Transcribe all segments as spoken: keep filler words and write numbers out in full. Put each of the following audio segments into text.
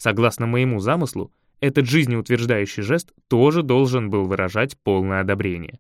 Согласно моему замыслу, этот жизнеутверждающий жест тоже должен был выражать полное одобрение.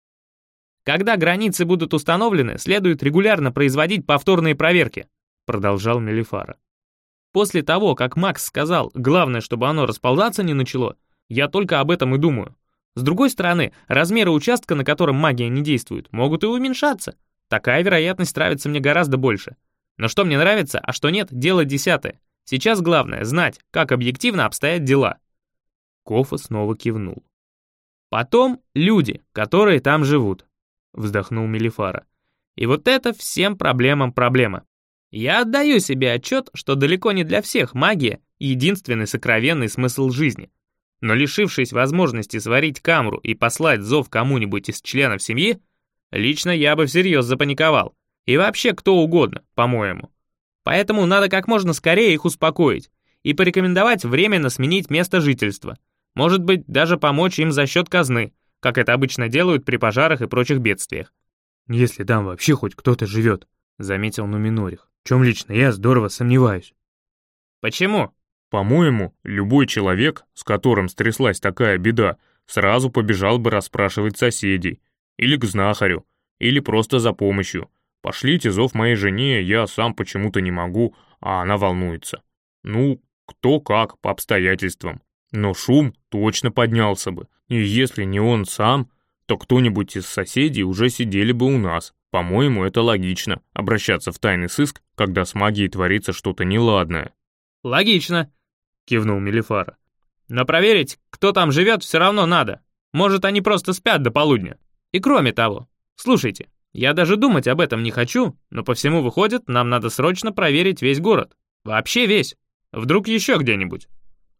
«Когда границы будут установлены, следует регулярно производить повторные проверки», продолжал Мелифара. «После того, как Макс сказал, главное, чтобы оно расползаться не начало, я только об этом и думаю. С другой стороны, размеры участка, на котором магия не действует, могут и уменьшаться. Такая вероятность нравится мне гораздо больше. Но что мне нравится, а что нет, дело десятое. Сейчас главное знать, как объективно обстоят дела». Кофа снова кивнул. «Потом люди, которые там живут», — вздохнул Мелифара. «И вот это всем проблемам проблема. Я отдаю себе отчет, что далеко не для всех магия — единственный сокровенный смысл жизни. Но лишившись возможности сварить камру и послать зов кому-нибудь из членов семьи, лично я бы всерьез запаниковал. И вообще кто угодно, по-моему. Поэтому надо как можно скорее их успокоить и порекомендовать временно сменить место жительства. Может быть, даже помочь им за счет казны, как это обычно делают при пожарах и прочих бедствиях». «Если там вообще хоть кто-то живет», — заметил Нуминорих, в чем лично я здорово сомневаюсь. «Почему?» «По-моему, любой человек, с которым стряслась такая беда, сразу побежал бы расспрашивать соседей, или к знахарю, или просто за помощью. Пошлите зов моей жене, я сам почему-то не могу, а она волнуется. Ну, кто как, по обстоятельствам. Но шум точно поднялся бы, и если не он сам, то кто-нибудь из соседей уже сидели бы у нас. По-моему, это логично, обращаться в тайный сыск, когда с магией творится что-то неладное». «Логично», — кивнул Мелифара. «Но проверить, кто там живет, все равно надо. Может, они просто спят до полудня. И кроме того, слушайте, я даже думать об этом не хочу, но по всему выходит, нам надо срочно проверить весь город. Вообще весь. Вдруг еще где-нибудь».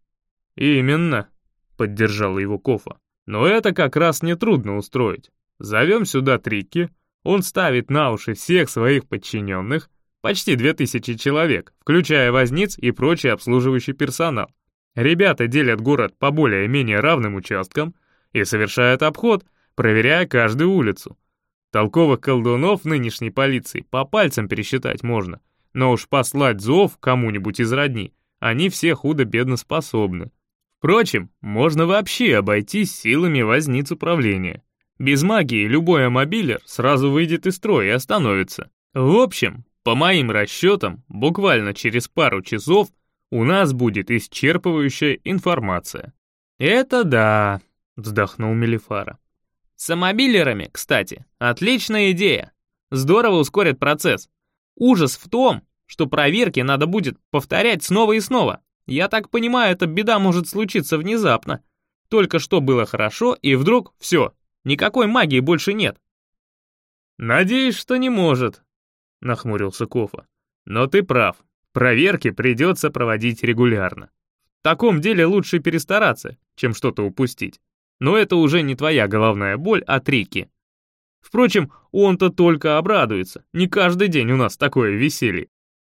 «Именно», — поддержал его Кофа. «Но это как раз нетрудно устроить. Зовем сюда Трикки, он ставит на уши всех своих подчиненных, почти две тысячи человек, включая возниц и прочий обслуживающий персонал. Ребята делят город по более-менее равным участкам и совершают обход, проверяя каждую улицу. Толковых колдунов нынешней полиции по пальцам пересчитать можно, но уж послать зов кому-нибудь из родни они все худо-бедно способны. Впрочем, можно вообще обойтись силами возниц управления. Без магии любой амобилер сразу выйдет из строя и остановится. В общем, по моим расчетам, буквально через пару часов у нас будет исчерпывающая информация». «Это да», — вздохнул Мелифара. «С амобилерами, кстати, отличная идея. Здорово ускорит процесс. Ужас в том, что проверки надо будет повторять снова и снова. Я так понимаю, эта беда может случиться внезапно. Только что было хорошо, и вдруг все, никакой магии больше нет». «Надеюсь, что не может», — нахмурился Кофа. «Но ты прав, проверки придется проводить регулярно. В таком деле лучше перестараться, чем что-то упустить. Но это уже не твоя головная боль, а Трикки. Впрочем, он-то только обрадуется, не каждый день у нас такое веселье».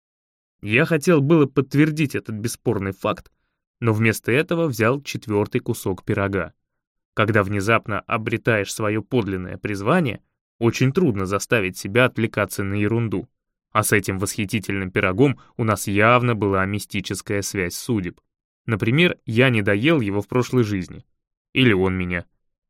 Я хотел было подтвердить этот бесспорный факт, но вместо этого взял четвертый кусок пирога. Когда внезапно обретаешь свое подлинное призвание, очень трудно заставить себя отвлекаться на ерунду. А с этим восхитительным пирогом у нас явно была мистическая связь судеб. Например, я не доел его в прошлой жизни. Или он меня.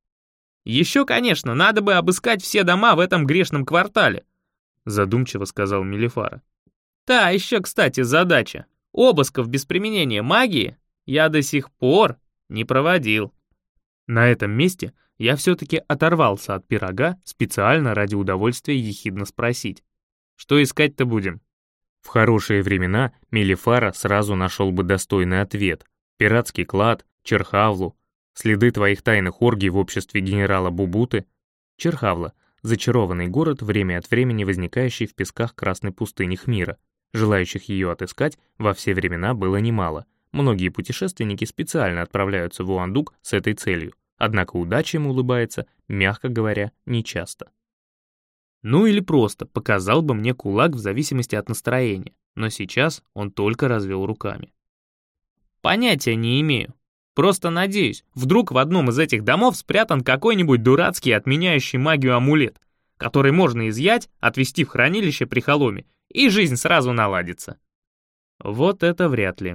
«Еще, конечно, надо бы обыскать все дома в этом грешном квартале», задумчиво сказал Мелифара. «Та еще, кстати, задача. Обысков без применения магии я до сих пор не проводил». На этом месте я все-таки оторвался от пирога специально ради удовольствия ехидно спросить. «Что искать-то будем?» В хорошие времена Мелифара сразу нашел бы достойный ответ. Пиратский клад, Черхавлу, следы твоих тайных оргий в обществе генерала Бубуты. Черхавла — зачарованный город, время от времени возникающий в песках Красной пустыни Хмира. Желающих ее отыскать во все времена было немало. Многие путешественники специально отправляются в Уандук с этой целью. Однако удача им улыбается, мягко говоря, нечасто. Ну или просто показал бы мне кулак в зависимости от настроения, но сейчас он только развел руками. «Понятия не имею. Просто надеюсь, вдруг в одном из этих домов спрятан какой-нибудь дурацкий отменяющий магию амулет, который можно изъять, отвезти в хранилище при Холоме, и жизнь сразу наладится». Вот это вряд ли.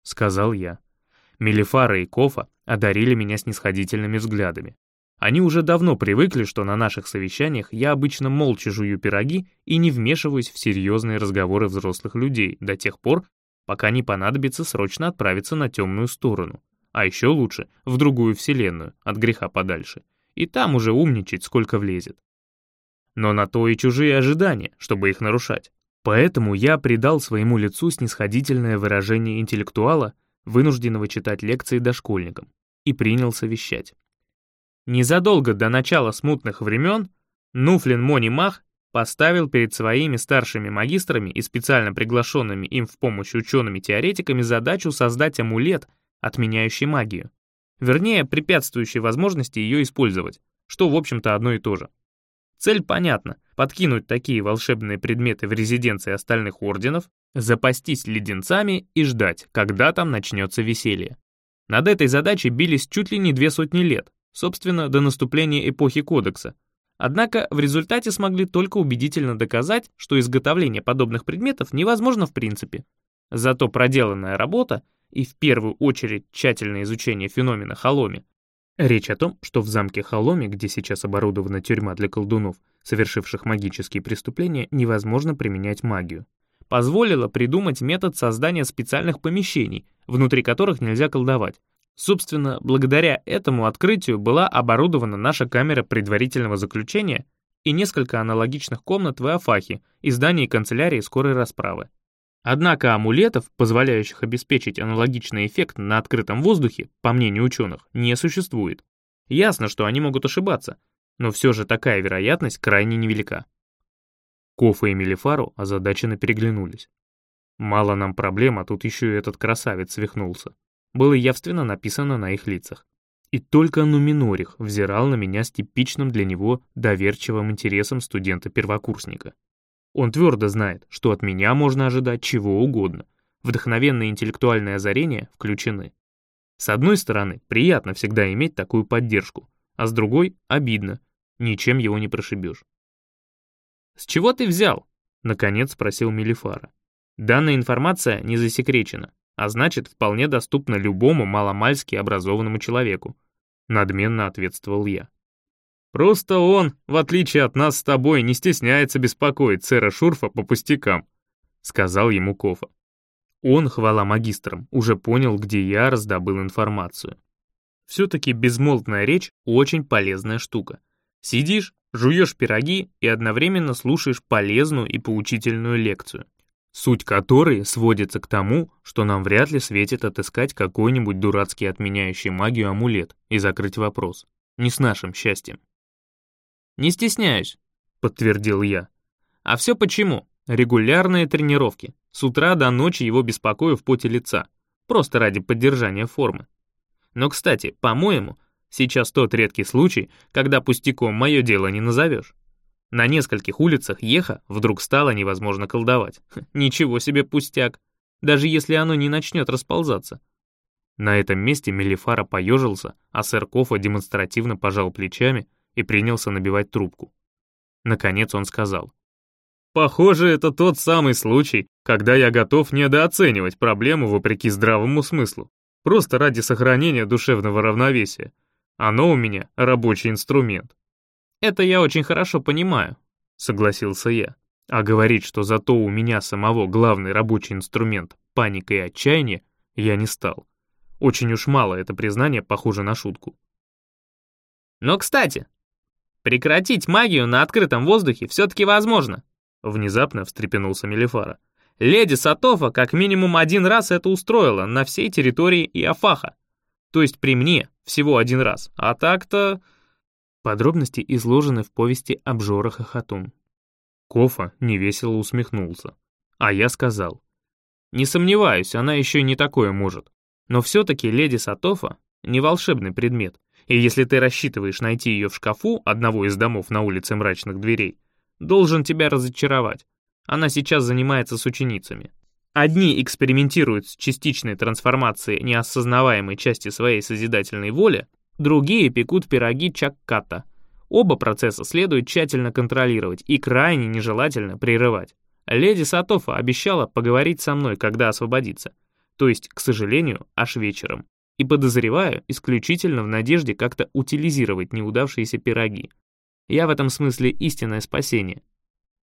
сказал я. Мелифара и Кофа одарили меня снисходительными взглядами. Они уже давно привыкли, что на наших совещаниях я обычно молча жую пироги и не вмешиваюсь в серьезные разговоры взрослых людей до тех пор, пока не понадобится срочно отправиться на темную сторону. А еще лучше, в другую вселенную, от греха подальше. И там уже умничать сколько влезет. Но на то и чужие ожидания, чтобы их нарушать. Поэтому я придал своему лицу снисходительное выражение интеллектуала, вынужденного читать лекции дошкольникам, и принялся вещать. Незадолго до начала смутных времен Нуфлин Мони Мах поставил перед своими старшими магистрами и специально приглашенными им в помощь учеными-теоретиками задачу создать амулет, отменяющий магию. Вернее, препятствующий возможности ее использовать, что, в общем-то, одно и то же. Цель понятна — подкинуть такие волшебные предметы в резиденции остальных орденов, запастись леденцами и ждать, когда там начнется веселье. Над этой задачей бились чуть ли не две сотни лет, собственно, до наступления эпохи Кодекса. Однако в результате смогли только убедительно доказать, что изготовление подобных предметов невозможно в принципе. Зато проделанная работа и в первую очередь тщательное изучение феномена Халоми. Речь о том, что в замке Халоми, где сейчас оборудована тюрьма для колдунов, совершивших магические преступления, невозможно применять магию. Позволило придумать метод создания специальных помещений, внутри которых нельзя колдовать. Собственно, благодаря этому открытию была оборудована наша камера предварительного заключения и несколько аналогичных комнат в Иофахе и здании канцелярии скорой расправы. Однако амулетов, позволяющих обеспечить аналогичный эффект на открытом воздухе, по мнению ученых, не существует. Ясно, что они могут ошибаться, но все же такая вероятность крайне невелика. Кофа и Мелифару озадаченно переглянулись. Мало нам проблем, а тут еще и этот красавец свихнулся. Было явственно написано на их лицах. И только Нуминорих взирал на меня с типичным для него доверчивым интересом студента-первокурсника. Он твердо знает, что от меня можно ожидать чего угодно. Вдохновенные интеллектуальные озарения включены. С одной стороны, приятно всегда иметь такую поддержку, а с другой — обидно, ничем его не прошибешь. «С чего ты взял?» — наконец спросил Мелифара. «Данная информация не засекречена, а значит, вполне доступна любому маломальски образованному человеку», — надменно ответствовал я. «Просто он, в отличие от нас с тобой, не стесняется беспокоить сэра Шурфа по пустякам», — сказал ему Кофа. Он, хвала магистрам, уже понял, где я раздобыл информацию. Все-таки безмолвная речь — очень полезная штука. Сидишь, жуешь пироги и одновременно слушаешь полезную и поучительную лекцию, суть которой сводится к тому, что нам вряд ли светит отыскать какой-нибудь дурацкий отменяющий магию амулет и закрыть вопрос. Не с нашим счастьем. «Не стесняюсь», — подтвердил я. «А все почему? Регулярные тренировки. С утра до ночи его беспокою в поте лица. Просто ради поддержания формы. Но, кстати, по-моему, сейчас тот редкий случай, когда пустяком мое дело не назовешь. На нескольких улицах Еха вдруг стало невозможно колдовать. Ничего себе пустяк, даже если оно не начнет расползаться». На этом месте Мелифара поежился, а сэр Кофа демонстративно пожал плечами и принялся набивать трубку. Наконец он сказал: «Похоже, это тот самый случай, когда я готов недооценивать проблему вопреки здравому смыслу, просто ради сохранения душевного равновесия. Оно у меня рабочий инструмент». «Это я очень хорошо понимаю», — согласился я. А говорить, что зато у меня самого главный рабочий инструмент — паника и отчаяние, я не стал. Очень уж мало это признание похоже на шутку. «Но, кстати, прекратить магию на открытом воздухе все-таки возможно», — внезапно встрепенулся Мелифара. «Леди Сатофа как минимум один раз это устроила на всей территории Иофаха. То есть при мне всего один раз, а так-то...» Подробности изложены в повести «Обжора Хохотун». Кофа невесело усмехнулся, а я сказал: «Не сомневаюсь, она еще и не такое может. Но все-таки леди Сатофа не волшебный предмет, и если ты рассчитываешь найти ее в шкафу одного из домов на улице Мрачных Дверей, должен тебя разочаровать. Она сейчас занимается с ученицами. Одни экспериментируют с частичной трансформацией неосознаваемой части своей созидательной воли, другие пекут пироги чакката. Оба процесса следует тщательно контролировать и крайне нежелательно прерывать. Леди Сатофа обещала поговорить со мной, когда освободится. то есть, к сожалению, аж вечером. И подозреваю, исключительно в надежде как-то утилизировать неудавшиеся пироги. Я в этом смысле истинное спасение,